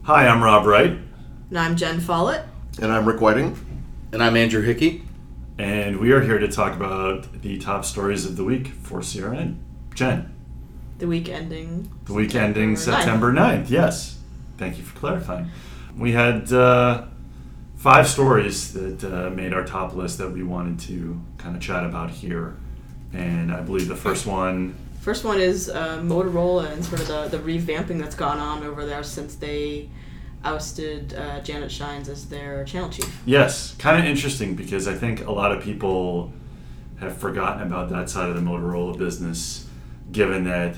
Hi, I'm Rob Wright. And I'm Jen Follett. And I'm Rick Whiting. And I'm Andrew Hickey. And we are here to talk about the top stories of the week for CRN. Jen. The week ending September 9th. Yes. Thank you for clarifying. We had 5 stories that made our top list that we wanted to kind of chat about here. And I believe the first one is Motorola and sort of the revamping that's gone on over there since they ousted Janet Shines as their channel chief. Yes, kind of interesting because I think a lot of people have forgotten about that side of the Motorola business, given that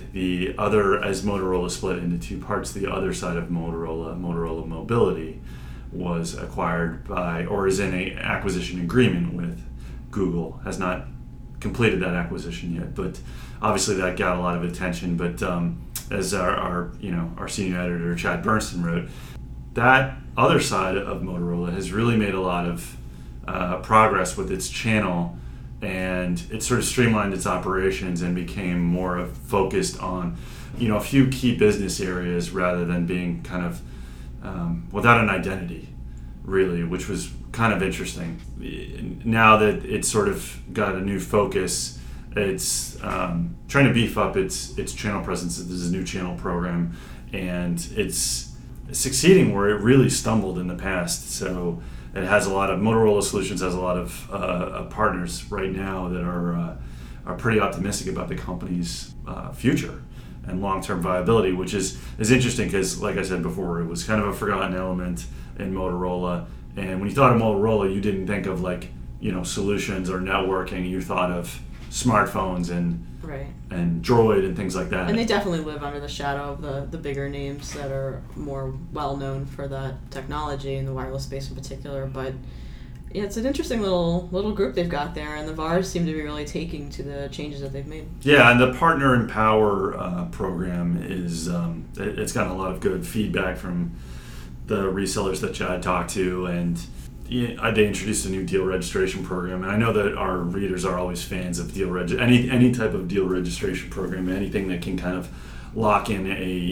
as Motorola split into 2 parts, the other side of Motorola Mobility, was acquired by, or is in an acquisition agreement with Google. Has not completed that acquisition yet, but obviously that got a lot of attention. But as our senior editor Chad Bernstein wrote, that other side of Motorola has really made a lot of progress with its channel, and it sort of streamlined its operations and became more focused on a few key business areas rather than being kind of without an identity, really, which was kind of interesting. Now that it's sort of got a new focus, it's trying to beef up its channel presence. This is a new channel program, and it's succeeding where it really stumbled in the past. So it has Motorola Solutions has a lot of partners right now that are pretty optimistic about the company's future and long-term viability, which is interesting because, like I said before, it was kind of a forgotten element in Motorola. And when you thought of Motorola, you didn't think of solutions or networking. You thought of smartphones and Droid and things like that. And they definitely live under the shadow of the bigger names that are more well known for that technology in the wireless space in particular. But yeah, it's an interesting little group they've got there, and the VARs seem to be really taking to the changes that they've made. Yeah, and the Partner Empower program is it's gotten a lot of good feedback from the resellers that Chad talked to, and they introduced a new deal registration program. And I know that our readers are always fans of any type of deal registration program, anything that can kind of lock in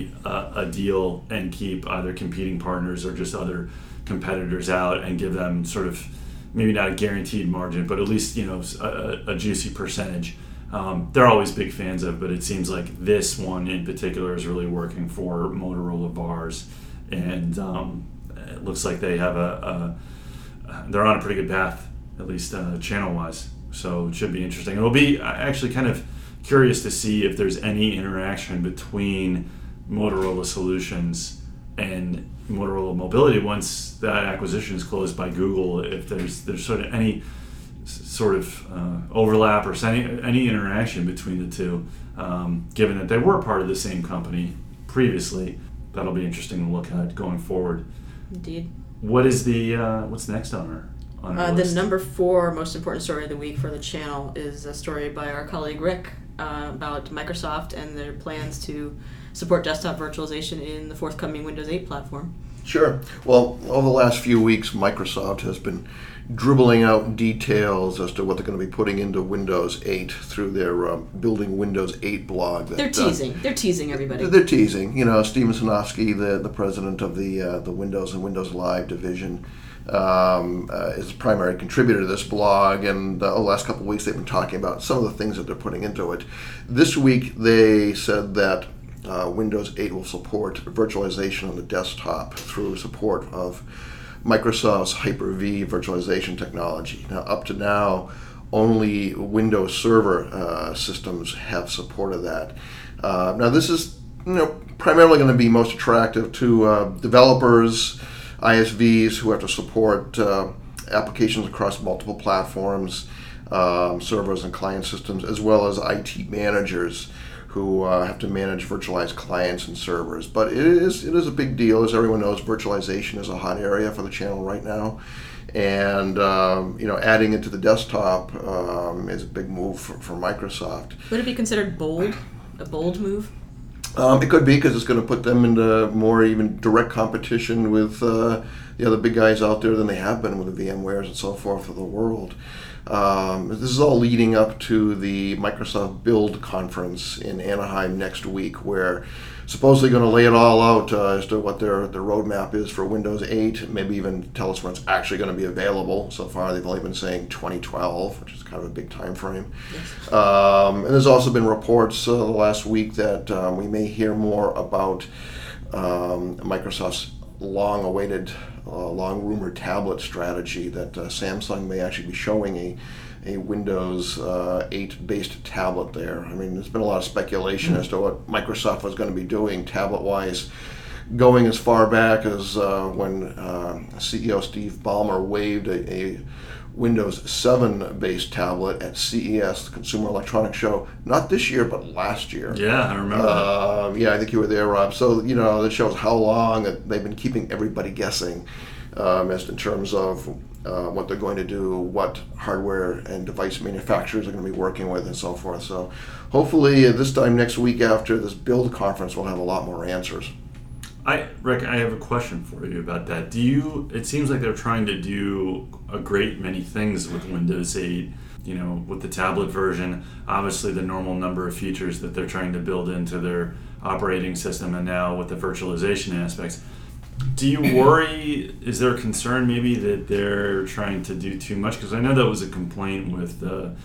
a deal and keep either competing partners or just other competitors out and give them sort of maybe not a guaranteed margin, but at least a juicy percentage. They're always big fans of, but it seems like this one in particular is really working for Motorola VARs, and it looks like they have they're on a pretty good path, at least channel-wise. So it should be interesting. It'll be actually kind of curious to see if there's any interaction between Motorola Solutions and Motorola Mobility once that acquisition is closed by Google. If there's sort of any sort of overlap or any interaction between the two, given that they were part of the same company previously. That'll be interesting to look at going forward. Indeed. What is what's next on our list? The number 4 most important story of the week for the channel is a story by our colleague Rick about Microsoft and their plans to support desktop virtualization in the forthcoming Windows 8 platform. Sure. Well, over the last few weeks, Microsoft has been dribbling out details as to what they're going to be putting into Windows 8 through their Building Windows 8 blog. They're teasing. They're teasing everybody. They're teasing. Steven Sinofsky, the president of the Windows and Windows Live division, is a primary contributor to this blog, and the last couple of weeks they've been talking about some of the things that they're putting into it. This week they said that Windows 8 will support virtualization on the desktop through support of Microsoft's Hyper-V virtualization technology. Now, up to now, only Windows Server systems have supported that. Now, this is primarily going to be most attractive to developers, ISVs who have to support applications across multiple platforms, servers and client systems, as well as IT managers who have to manage virtualized clients and servers. But it is a big deal. As everyone knows, virtualization is a hot area for the channel right now. And adding it to the desktop is a big move for Microsoft. Would it be considered a bold move? It could be, because it's going to put them into more even direct competition with the other big guys out there than they have been with the VMwares and so forth of the world. This is all leading up to the Microsoft Build conference in Anaheim next week, where supposedly going to lay it all out as to what their roadmap is for Windows 8, maybe even tell us when it's actually going to be available. So far, they've only been saying 2012, which is kind of a big time frame. Yes. And there's also been reports the last week that we may hear more about Microsoft's long-awaited, long-rumored tablet strategy, that Samsung may actually be showing a Windows 8-based tablet there. I mean, there's been a lot of speculation as to what Microsoft was going to be doing tablet-wise, going as far back as when CEO Steve Ballmer waved a Windows 7-based tablet at CES, the Consumer Electronics Show, not this year, but last year. Yeah, I remember that. Yeah, I think you were there, Rob. So, that shows how long that they've been keeping everybody guessing as in terms of what they're going to do, what hardware and device manufacturers are going to be working with, and so forth. So hopefully this time next week after this Build conference, we'll have a lot more answers. Rick, I have a question for you about that. It seems like they're trying to do a great many things with Windows 8, with the tablet version, obviously the normal number of features that they're trying to build into their operating system, and now with the virtualization aspects. Do you worry, is there a concern maybe that they're trying to do too much? Because I know that was a complaint with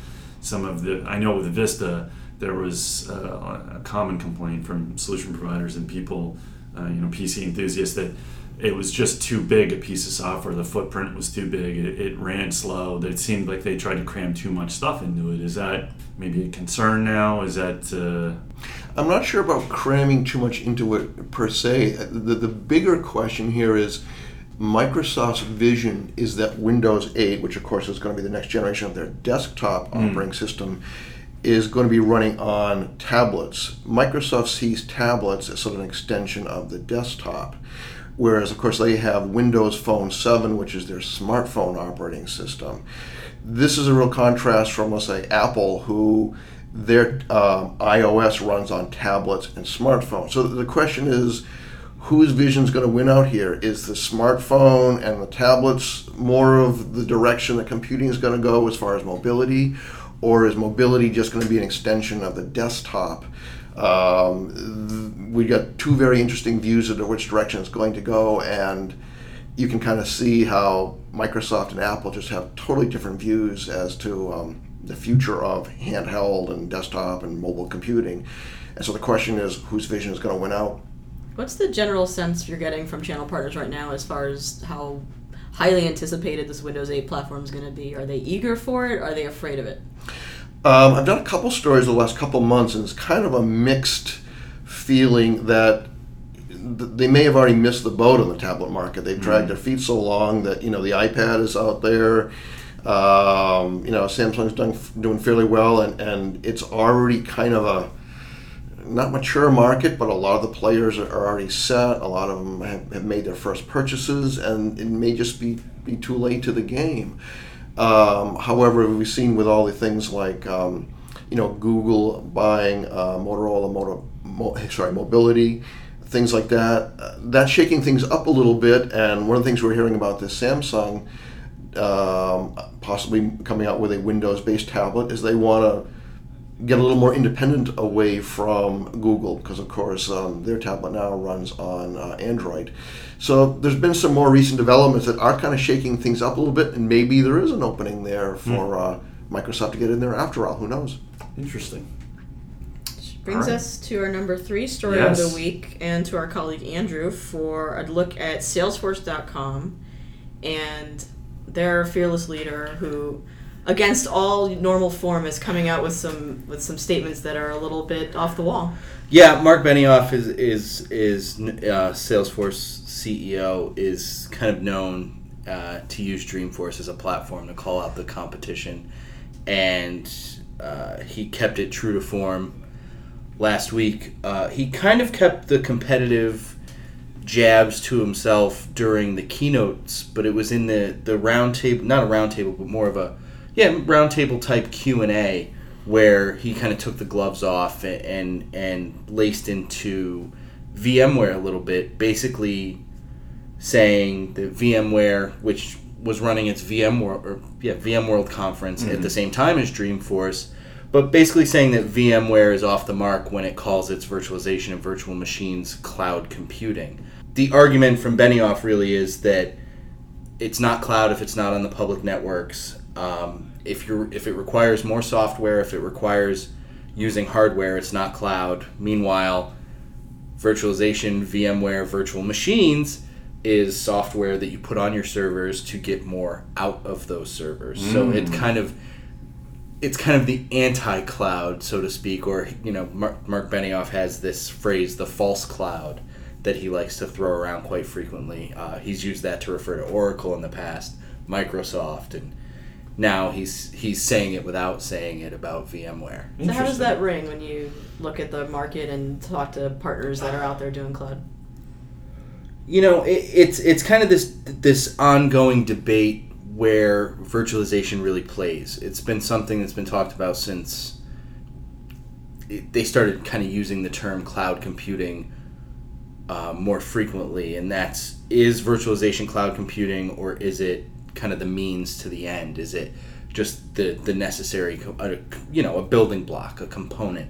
I know with Vista, there was a common complaint from solution providers and people, PC enthusiasts, that it was just too big a piece of software. The footprint was too big. It ran slow. It seemed like they tried to cram too much stuff into it. Is that maybe a concern now? Is that... I'm not sure about cramming too much into it per se. The bigger question here is Microsoft's vision is that Windows 8, which of course is going to be the next generation of their desktop operating system, is going to be running on tablets. Microsoft sees tablets as sort of an extension of the desktop, whereas of course they have Windows Phone 7, which is their smartphone operating system. This is a real contrast from, let's say, Apple, who their iOS runs on tablets and smartphones. So the question is, whose vision is going to win out here? Is the smartphone and the tablets more of the direction that computing is going to go as far as mobility, or is mobility just going to be an extension of the desktop? We got two very interesting views of which direction it's going to go, and you can kind of see how Microsoft and Apple just have totally different views as to the future of handheld and desktop and mobile computing. And so the question is, whose vision is going to win out? What's the general sense you're getting from channel partners right now as far as how highly anticipated this Windows 8 platform is going to be? Are they eager for it? Are they afraid of it? I've done a couple stories the last couple months, and it's kind of a mixed feeling that they may have already missed the boat on the tablet market. They've dragged their feet so long that, the iPad is out there. Samsung's doing fairly well, and it's already kind of a not mature market, but a lot of the players are already set. A lot of them have made their first purchases, and it may just be too late to the game. However, we've seen with all the things like Google buying Motorola Mobility, things like that, that's shaking things up a little bit. And one of the things we're hearing about this Samsung possibly coming out with a Windows-based tablet is they want to get a little more independent away from Google, because of course their tablet now runs on Android. So there's been some more recent developments that are kind of shaking things up a little bit, and maybe there is an opening there for Microsoft to get in there after all. Who knows? Interesting. Which brings us to our number 3 story of the week, and to our colleague Andrew for a look at Salesforce.com and their fearless leader, who, against all normal form, is coming out with some statements that are a little bit off the wall. Yeah, Mark Benioff is Salesforce CEO, is kind of known to use Dreamforce as a platform to call out the competition, and he kept it true to form last week. He kind of kept the competitive jabs to himself during the keynotes, but it was in the round table, not a round table, but more of a round table type Q&A, where he kind of took the gloves off and laced into VMware a little bit, basically saying that VMware, which was running its VMworld conference at the same time as Dreamforce, but basically saying that VMware is off the mark when it calls its virtualization and virtual machines cloud computing. The argument from Benioff really is that it's not cloud if it's not on the public networks. If it requires more software, if it requires using hardware, it's not cloud. Meanwhile, virtualization, VMware, virtual machines is software that you put on your servers to get more out of those servers. So it's kind of the anti-cloud, so to speak, or Mark Benioff has this phrase, the false cloud, that he likes to throw around quite frequently. He's used that to refer to Oracle in the past, Microsoft, and now he's saying it without saying it about VMware. So how does that ring when you look at the market and talk to partners that are out there doing cloud? It's kind of this ongoing debate where virtualization really plays. It's been something that's been talked about since they started kind of using the term cloud computing more frequently, and is virtualization cloud computing, or is it kind of the means to the end? Is it just the necessary, a building block, a component?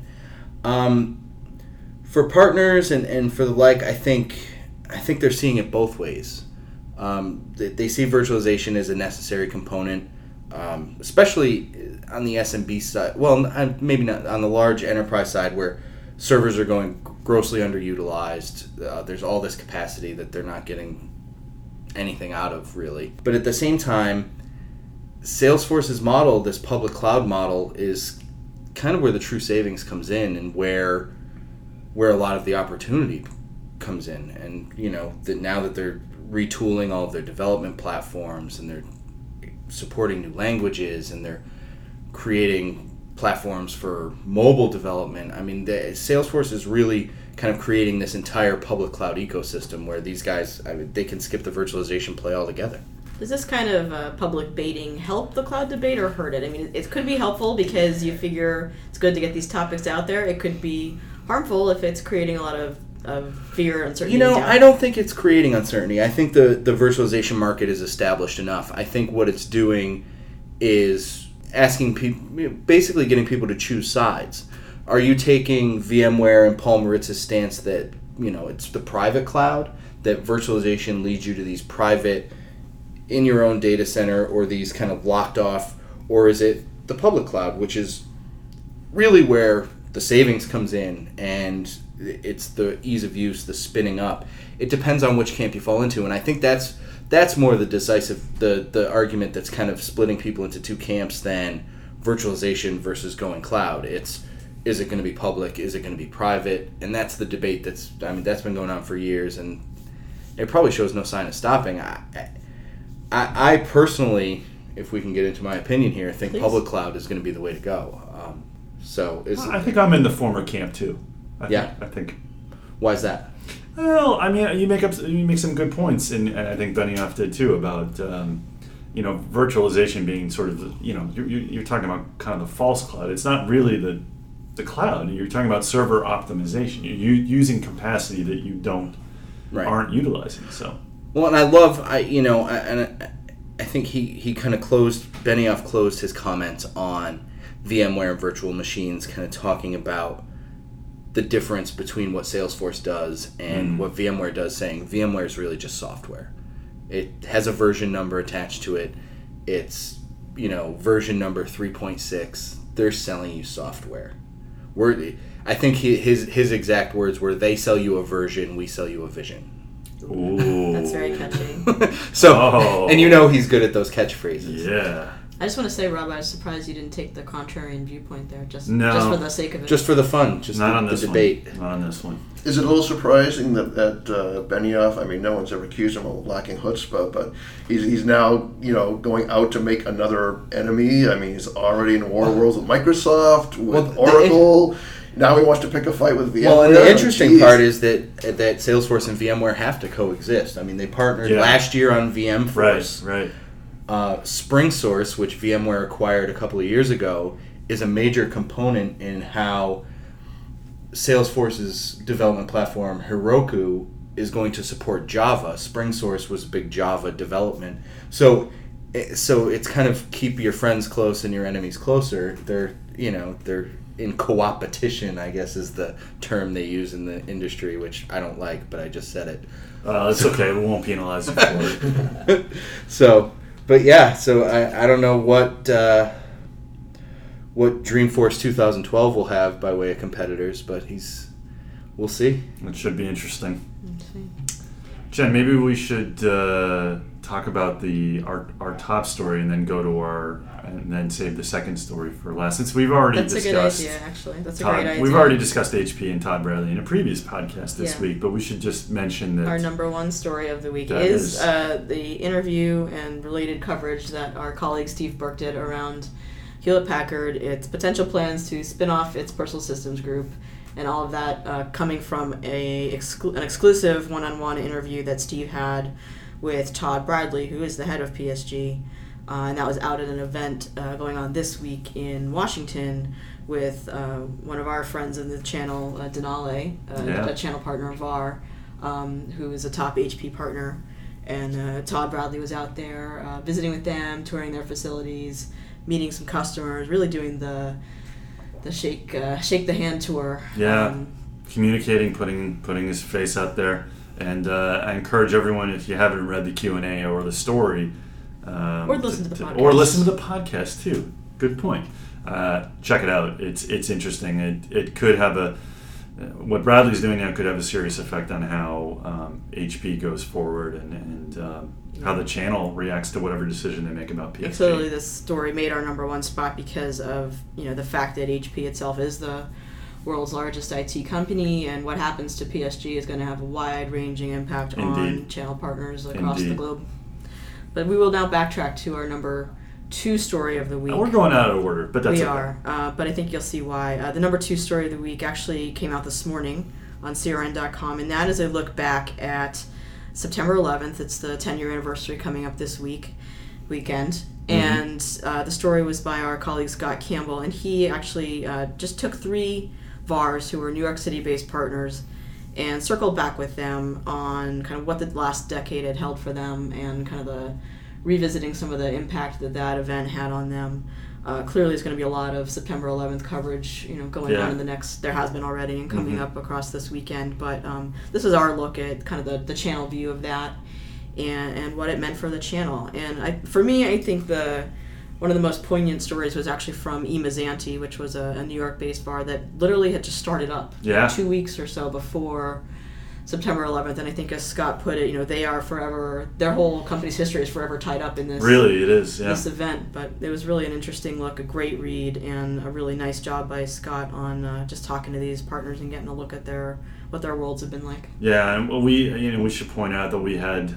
For partners and for the like, I think they're seeing it both ways. They see virtualization as a necessary component, especially on the SMB side. Well, maybe not on the large enterprise side, where servers are going grossly underutilized. There's all this capacity that they're not getting anything out of, really. But at the same time, Salesforce's model, this public cloud model, is kind of where the true savings comes in, and where a lot of the opportunity comes in. And that now that they're retooling all of their development platforms, and they're supporting new languages, and they're creating platforms for mobile development. I mean, Salesforce is really kind of creating this entire public cloud ecosystem where these guys, they can skip the virtualization play altogether. Does this kind of public baiting help the cloud debate or hurt it? I mean, it could be helpful because you figure it's good to get these topics out there. It could be harmful if it's creating a lot of fear, uncertainty. I don't think it's creating uncertainty. I think the virtualization market is established enough. I think what it's doing is asking people, basically getting people to choose sides. Are you taking VMware and Paul Maritz's stance that it's the private cloud, that virtualization leads you to these private, in your own data center, or these kind of locked off, or is it the public cloud, which is really where the savings comes in, and it's the ease of use, the spinning up. It depends on which camp you fall into, and I think that's more the decisive, the argument that's kind of splitting people into two camps than virtualization versus going cloud. Is it going to be public? Is it going to be private? And that's the debate that's been going on for years, and it probably shows no sign of stopping. I personally, if we can get into my opinion here, think Please. Public cloud is going to be the way to go. I think I'm in the former camp too. I think. Why is that? Well, I mean, you make some good points, and I think Benioff did too, about virtualization being sort of you're talking about kind of the false cloud. It's not really the cloud. You're talking about server optimization. You're using capacity that you aren't utilizing. So. Well, and I think he kind of Benioff closed his comments on VMware and virtual machines, kind of talking about the difference between what Salesforce does and what VMware does, saying VMware is really just software. It has a version number attached to it. It's, version number 3.6. They're selling you software. I think his exact words were, they sell you a version, we sell you a vision. Ooh. That's very catchy. And he's good at those catchphrases. Yeah. I just want to say, Rob, I was surprised you didn't take the contrarian viewpoint there, just for the sake of it. Just for the fun, just not on the this debate. One. Not on this one. Is it a little surprising that Benioff, I mean, no one's ever accused him of lacking chutzpah, but he's now, going out to make another enemy? I mean, he's already in war worlds with Microsoft, with Oracle. Now he wants to pick a fight with VMware. Well, and the interesting part is that Salesforce and VMware have to coexist. I mean, they partnered last year on VMforce. Right. SpringSource, which VMware acquired a couple of years ago, is a major component in how Salesforce's development platform Heroku is going to support Java. SpringSource was big Java development. So it's kind of keep your friends close and your enemies closer. They're in co-opetition, I guess is the term they use in the industry, which I don't like, but I just said it. It's okay. We won't penalize you for it. So I don't know what Dreamforce 2012 will have by way of competitors, but we'll see. It should be interesting. Let's see. Jen, maybe we should talk about our top story and then go to and then save the second story for last, since we've already discussed. That's a good idea, actually. That's a great idea. We've already discussed HP and Todd Bradley in a previous podcast this Yeah. week, but we should just mention that Our number one story of the week That is is- the interview and related coverage that our colleague Steve Burke did around Hewlett-Packard, its potential plans to spin off its personal systems group, and all of that coming from an exclusive one-on-one interview that Steve had with Todd Bradley, who is the head of PSG. And that was out at an event going on this week in Washington with one of our friends in the channel, Denali, a channel partner of VAR, who is a top HP partner. And Todd Bradley was out there visiting with them, touring their facilities, meeting some customers, really doing the shake the hand tour. Yeah, communicating, putting his face out there, and I encourage everyone, if you haven't read the Q&A or the story, or listen to the podcast. or listen to the podcast too. Good point. Check it out. It's interesting. It could have what Bradley's doing now could have a serious effect on how HP goes forward and how the channel reacts to whatever decision they make about PSG. Clearly, this story made our number one spot because of the fact that HP itself is the world's largest IT company, and what happens to PSG is going to have a wide-ranging impact on channel partners across the globe. But we will now backtrack to our number two story of the week. We're going out of order, but that's we okay. are, but I think you'll see why. The number two story of the week actually came out this morning on CRN.com, and that is a look back at September 11th. It's the 10-year anniversary coming up this weekend. Mm-hmm. And the story was by our colleague Scott Campbell, and he actually just took 3 VARs who were New York City-based partners and circled back with them on kind of what the last decade had held for them and kind of revisiting some of the impact that event had on them. Clearly, there's going to be a lot of September 11th coverage, going on in the next. There has been already and coming up across this weekend. But this is our look at kind of the channel view of that and what it meant for the channel. And for me, I think one of the most poignant stories was actually from Emazanti, which was a New York-based VAR that literally had just started up 2 weeks or so before September 11th, and I think as Scott put it, they are forever, their whole company's history is forever tied up in this. Really, it is, yeah. This event, but it was really an interesting look, a great read, and a really nice job by Scott on just talking to these partners and getting a look at what their worlds have been like. Yeah, and we should point out that we had,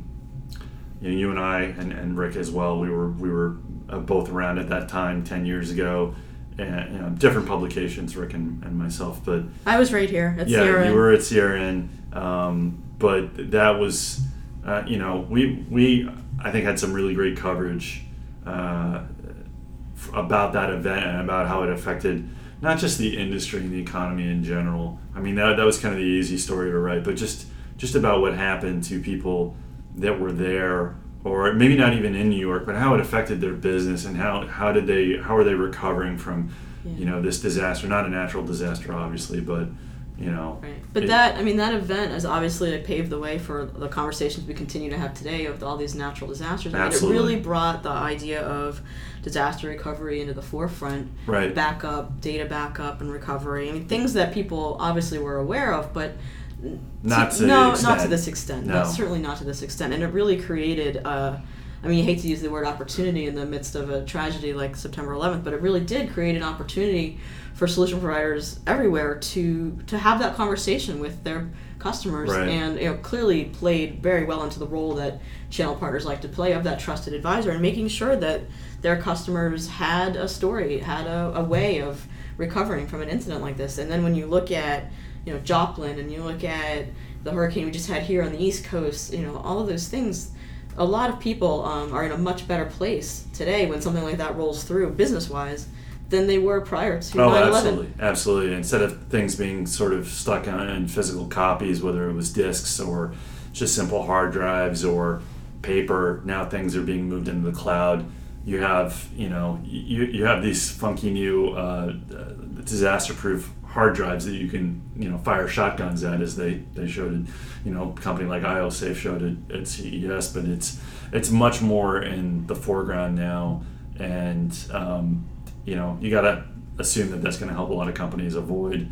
you and I and Rick as well. We were both around at that time 10 years ago. And different publications, Rick and myself, but I was right here at CRN. Yeah, you were at CRN, but that was, we I think had some really great coverage about that event and about how it affected not just the industry and the economy in general. I mean, that was kind of the easy story to write, but just about what happened to people that were there, or maybe not even in New York, but how it affected their business and how are they recovering from this disaster? Not a natural disaster, obviously, but Right. But that event has obviously paved the way for the conversations we continue to have today with all these natural disasters. Absolutely. It really brought the idea of disaster recovery into the forefront. Right. Backup, data backup, and recovery. I mean, things that people obviously were aware of, but not to this extent. No. Certainly not to this extent. And it really created, you hate to use the word opportunity in the midst of a tragedy like September 11th, but it really did create an opportunity for solution providers everywhere to have that conversation with their customers, right. And clearly played very well into the role that channel partners like to play of that trusted advisor and making sure that their customers had a story, had a way of recovering from an incident like this. And then when you look at Joplin, and you look at the hurricane we just had here on the East Coast, all of those things, a lot of people are in a much better place today when something like that rolls through business-wise than they were prior to Oh, 9/11. absolutely. Instead of things being sort of stuck in physical copies, whether it was discs or just simple hard drives or paper, now things are being moved into the cloud. You have, you have these funky new disaster-proof hard drives that you can, fire shotguns at, as they showed it. A company like IOSafe showed it at CES, but it's much more in the foreground now, and you got to assume that that's going to help a lot of companies avoid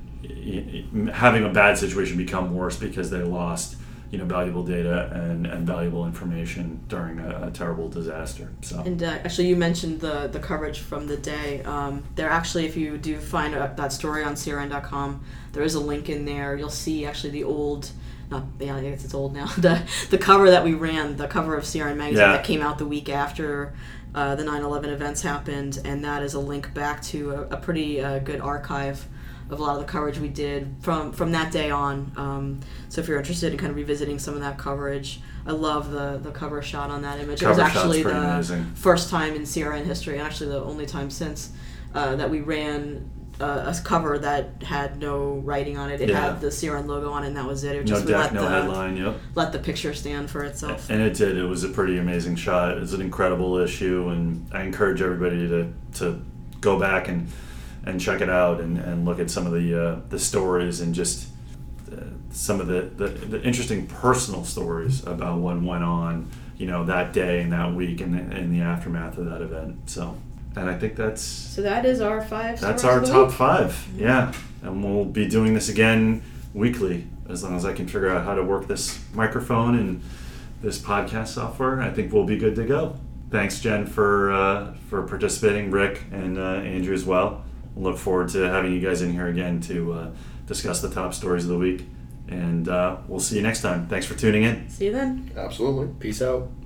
having a bad situation become worse because they lost valuable data and valuable information during a terrible disaster. So, and actually, you mentioned the coverage from the day. There actually, if you do find that story on CRN.com, there is a link in there. You'll see actually the old, I guess it's old now. The cover that we ran, the cover of CRN magazine that came out the week after the 9/11 events happened, and that is a link back to a pretty good archive of a lot of the coverage we did from that day on. So if you're interested in kind of revisiting some of that coverage, I love the cover shot on that image. It was actually the amazing. First time in CRN history, and actually the only time since, that we ran a cover that had no writing on it. It had the CRN logo on it, and that was it. It just no deck, no headline, yep. Let the picture stand for itself. And it did. It was a pretty amazing shot. It was an incredible issue, and I encourage everybody to go back and check it out and look at some of the stories and just some of the interesting personal stories about what went on, that day and that week and in the aftermath of that event. So, and I think so that is our 5 stories. That's our of the top week. 5. Yeah, and we'll be doing this again weekly as long as I can figure out how to work this microphone and this podcast software. I think we'll be good to go. Thanks, Jen, for participating. Rick and Andrew as well. Look forward to having you guys in here again to discuss the top stories of the week. And we'll see you next time. Thanks for tuning in. See you then. Absolutely. Peace out.